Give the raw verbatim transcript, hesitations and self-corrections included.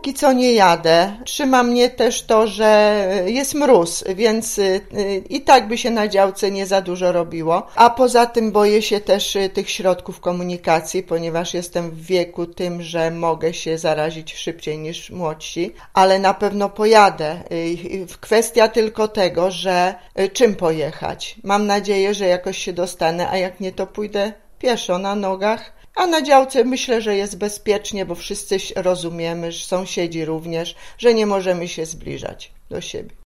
póki co nie jadę. Trzyma mnie też to, że jest mróz, więc i tak by się na działce nie za dużo robiło. A poza tym boję się też tych środków komunikacji, ponieważ jestem w wieku tym, że mogę się zarazić szybciej niż młodsi, ale na pewno pojadę. Kwestia tylko tego, że czym pojechać. Mam nadzieję, że jakoś się dostanę, a jak nie, to pójdę pieszo na nogach. A na działce myślę, że jest bezpiecznie, bo wszyscy rozumiemy, że sąsiedzi również, że nie możemy się zbliżać do siebie.